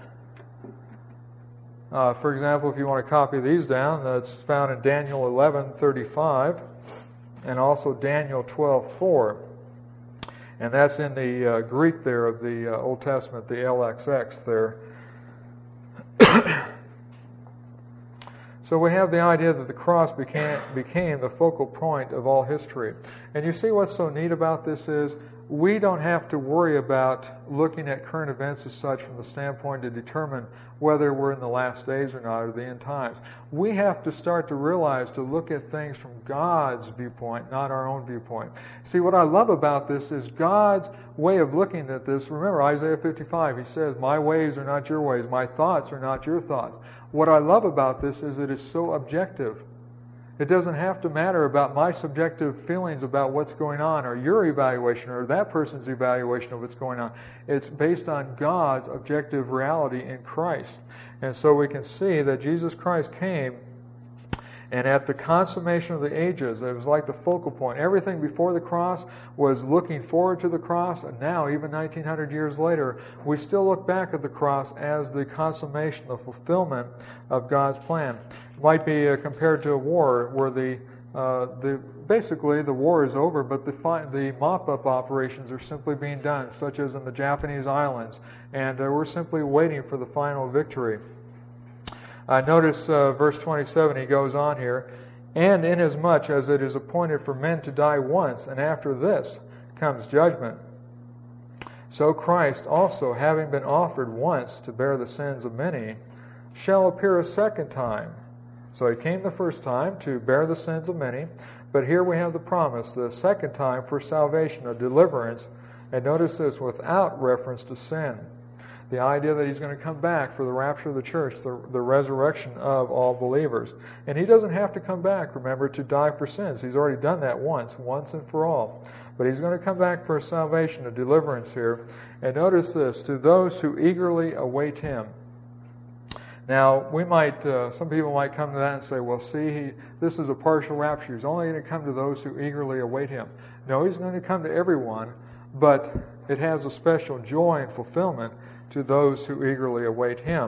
For example, if you want to copy these down, that's found in Daniel 11:35 and also Daniel 12:4. And that's in the Greek there of the Old Testament, the LXX there. So we have the idea that the cross became the focal point of all history. And you see what's so neat about this is we don't have to worry about looking at current events as such from the standpoint to determine whether we're in the last days or not, or the end times. We have to start to realize to look at things from God's viewpoint, not our own viewpoint. See, what I love about this is God's way of looking at this. Remember Isaiah 55, He says, "My ways are not your ways, my thoughts are not your thoughts." What I love about this is it is so objective. It doesn't have to matter about my subjective feelings about what's going on, or your evaluation, or that person's evaluation of what's going on. It's based on God's objective reality in Christ. And so we can see that Jesus Christ came, And at the consummation of the ages, it was like the focal point. Everything before the cross was looking forward to the cross, and now, even 1900 years later, we still look back at the cross as the consummation, the fulfillment of God's plan. It might be compared to a war where basically the war is over, but the mop-up operations are simply being done, such as in the Japanese islands, and we're simply waiting for the final victory. Notice verse 27, he goes on here, and inasmuch as it is appointed for men to die once, and after this comes judgment, so Christ also, having been offered once to bear the sins of many, shall appear a second time. So he came the first time to bear the sins of many, but here we have the promise, the second time for salvation, a deliverance, and notice this, without reference to sin. The idea that he's going to come back for the rapture of the church, the resurrection of all believers. And he doesn't have to come back, remember, to die for sins. He's already done that once and for all. But he's going to come back for a salvation, a deliverance here. And notice this, to those who eagerly await him. Now, some people might come to that and say, well, see, this is a partial rapture. He's only going to come to those who eagerly await him. No, he's going to come to everyone, but it has a special joy and fulfillment to those who eagerly await him.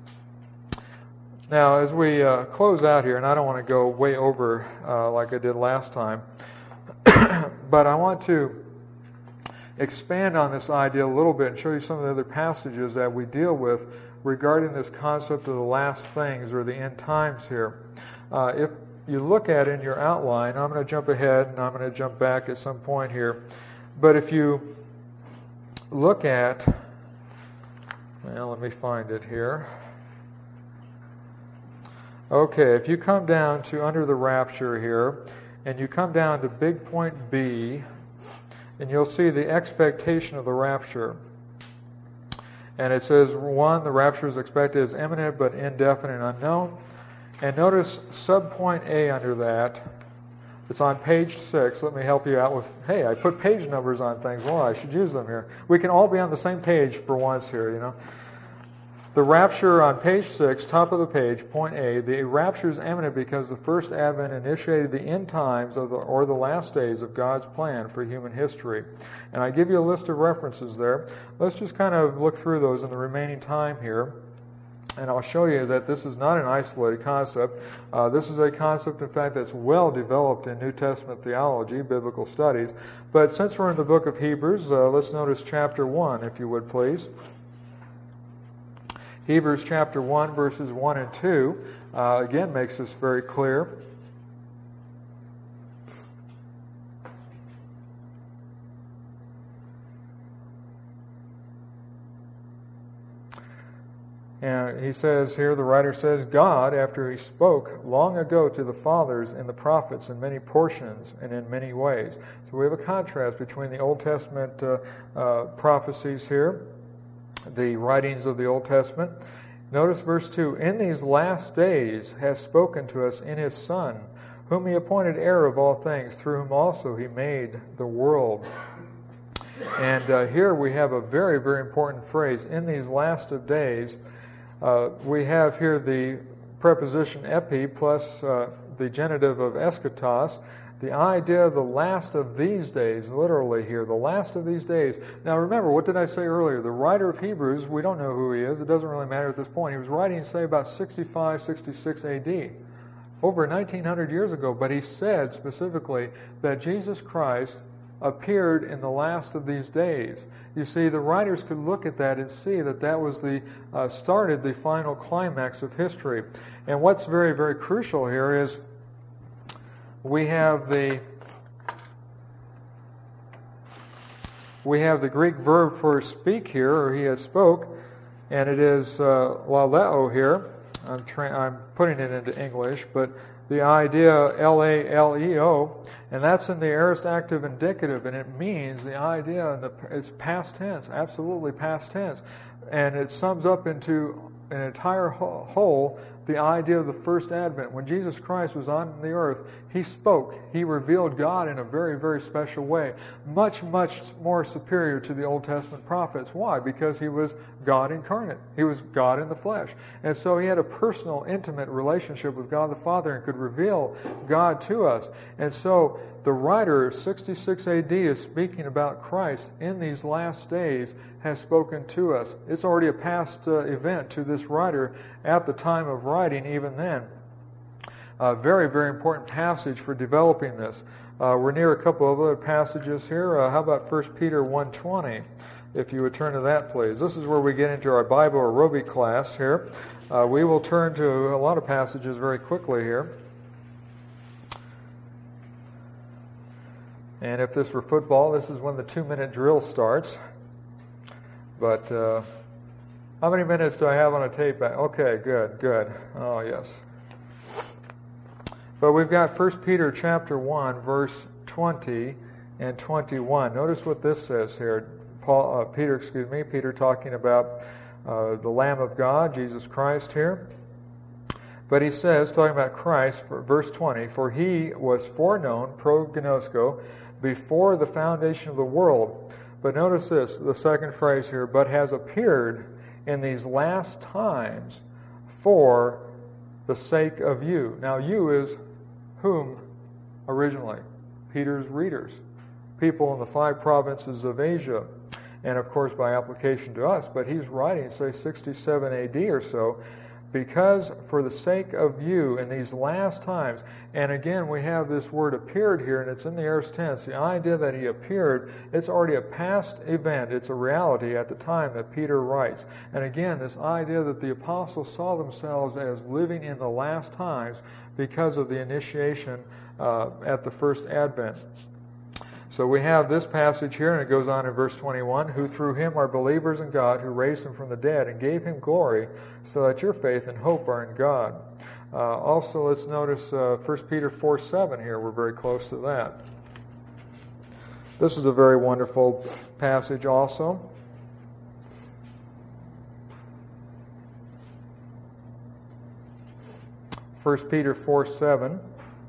Now, as we close out here, and I don't want to go way over like I did last time, but I want to expand on this idea a little bit and show you some of the other passages that we deal with regarding this concept of the last things or the end times here. If you look at it in your outline, I'm going to jump ahead and I'm going to jump back at some point here, but if you look at, well, let me find it here. Okay, if you come down to under the rapture here, and you come down to big point B, and you'll see the expectation of the rapture. And it says, 1, the rapture is expected as imminent but indefinite and unknown. And notice subpoint A under that. It's on page 6. Let me help you out with, hey, I put page numbers on things. Well, I should use them here. We can all be on the same page for once here, you know. The rapture on page 6, top of the page, point A, the rapture is imminent because the first advent initiated the end times or the last days of God's plan for human history. And I give you a list of references there. Let's just kind of look through those in the remaining time here. And I'll show you that this is not an isolated concept. This is a concept, in fact, that's well developed in New Testament theology, biblical studies. But since we're in the book of Hebrews, let's notice chapter 1, if you would please. Hebrews chapter 1, verses 1 and 2, again makes this very clear. And he says here, the writer says, God, after he spoke long ago to the fathers and the prophets in many portions and in many ways. So we have a contrast between the Old Testament prophecies here, the writings of the Old Testament. Notice verse 2, in these last days has spoken to us in his Son, whom he appointed heir of all things, through whom also he made the world. And here we have a very, very important phrase, in these last of days. We have here the preposition epi plus the genitive of eschatos, the idea of the last of these days, literally here, the last of these days. Now remember, what did I say earlier? The writer of Hebrews, we don't know who he is. It doesn't really matter at this point. He was writing, say, about 65, 66 A.D., over 1900 years ago. But he said specifically that Jesus Christ appeared in the last of these days. You see, the writers could look at that and see that that was started the final climax of history. And what's very, very crucial here is we have the Greek verb for speak here, or he has spoke, and it is laleo here. I'm putting it into English, but the idea laleo, and that's in the aorist active indicative, and it means the idea, it's past tense, absolutely past tense, and it sums up into an entire whole the idea of the first advent. When Jesus Christ was on the earth, He spoke. He revealed God in a very, very special way. Much, much more superior to the Old Testament prophets. Why? Because He was God incarnate. He was God in the flesh. And so He had a personal, intimate relationship with God the Father and could reveal God to us. And so the writer of 66 AD is speaking about Christ in these last days, has spoken to us. It's already a past event to this writer at the time of writing, even then. A very, very important passage for developing this. We're near a couple of other passages here. How about 1 Peter 1:20? If you would turn to that, please. This is where we get into our Bible aerobic class here. We will turn to a lot of passages very quickly here. And if this were football, this is when the 2-minute drill starts. But how many minutes do I have on a tape? Okay, good. Oh, yes. But we've got 1 Peter chapter 1, verse 20 and 21. Notice what this says here. Peter talking about the Lamb of God, Jesus Christ here. But he says, talking about Christ, verse 20, for He was foreknown, prognosko, before the foundation of the world. But notice this, the second phrase here, but has appeared in these last times for the sake of you. Now, you is whom originally? Peter's readers, people in the 5 provinces of Asia, and of course by application to us. But he's writing, say, 67 AD or so, because for the sake of you in these last times. And again, we have this word appeared here, and it's in the aorist tense. The idea that He appeared, it's already a past event. It's a reality at the time that Peter writes. And again, this idea that the apostles saw themselves as living in the last times because of the initiation at the first advent. So we have this passage here, and it goes on in verse 21, who through Him are believers in God, who raised Him from the dead and gave Him glory, so that your faith and hope are in God. Also, let's notice 1 Peter 4:7 here. We're very close to that. This is a very wonderful passage also. First Peter 4:7.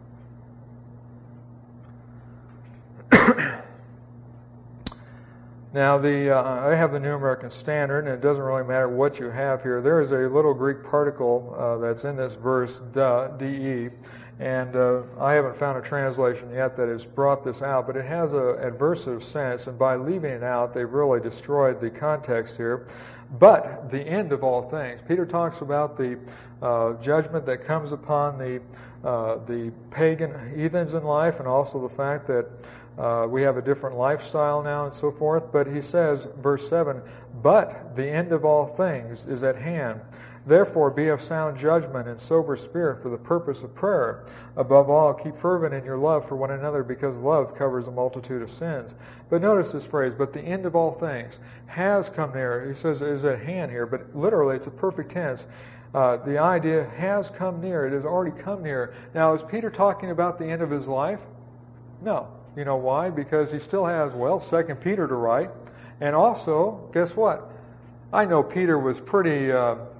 Now, I have the New American Standard, and it doesn't really matter what you have here. There is a little Greek particle that's in this verse, de, and I haven't found a translation yet that has brought this out, but it has an adversive sense, and by leaving it out, they've really destroyed the context here. But the end of all things. Peter talks about the judgment that comes upon the pagan heathens in life, and also the fact that we have a different lifestyle now and so forth. But he says, verse 7, but the end of all things is at hand. Therefore be of sound judgment and sober spirit for the purpose of prayer. Above all, keep fervent in your love for one another, because love covers a multitude of sins. But notice this phrase, but the end of all things has come near. He says it is at hand here, but literally it's a perfect tense. The idea has come near. It has already come near. Now, is Peter talking about the end of his life? No. You know why? Because he still has, 2 Peter to write. And also, guess what? I know Peter was pretty,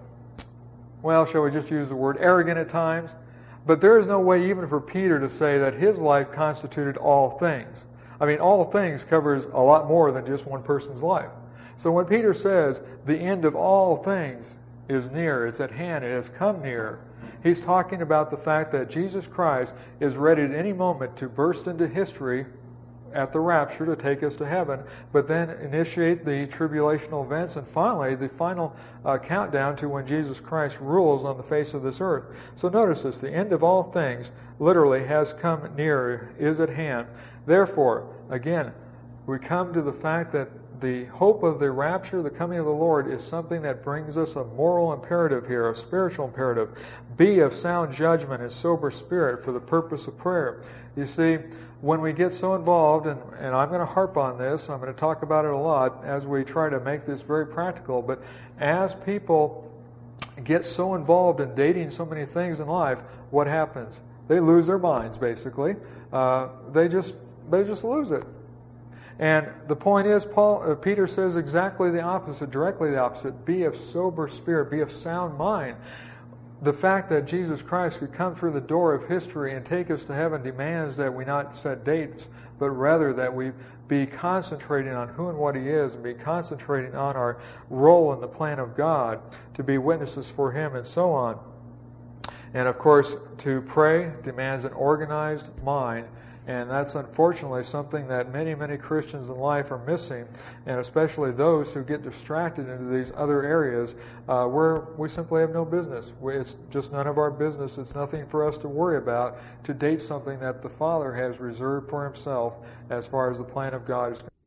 shall we just use the word arrogant at times? But there is no way even for Peter to say that his life constituted all things. I mean, all things covers a lot more than just one person's life. So when Peter says the end of all things is near, it's at hand, it has come near, he's talking about the fact that Jesus Christ is ready at any moment to burst into history at the rapture to take us to heaven, but then initiate the tribulational events, and finally the final countdown to when Jesus Christ rules on the face of this earth. So notice this, the end of all things literally has come near, is at hand. Therefore, again, we come to the fact that the hope of the rapture, the coming of the Lord, is something that brings us a moral imperative here, a spiritual imperative. Be of sound judgment and sober spirit for the purpose of prayer. You see, when we get so involved, and I'm going to harp on this, I'm going to talk about it a lot as we try to make this very practical, but as people get so involved in dating so many things in life, what happens? They lose their minds, basically. They just lose it. And the point is, Peter says exactly the opposite, directly the opposite. Be of sober spirit, be of sound mind. The fact that Jesus Christ could come through the door of history and take us to heaven demands that we not set dates, but rather that we be concentrating on who and what He is, and be concentrating on our role in the plan of God to be witnesses for Him and so on. And of course, to pray demands an organized mind, and that's unfortunately something that many, many Christians in life are missing, and especially those who get distracted into these other areas where we simply have no business. It's just none of our business. It's nothing for us to worry about to date something that the Father has reserved for Himself as far as the plan of God is concerned.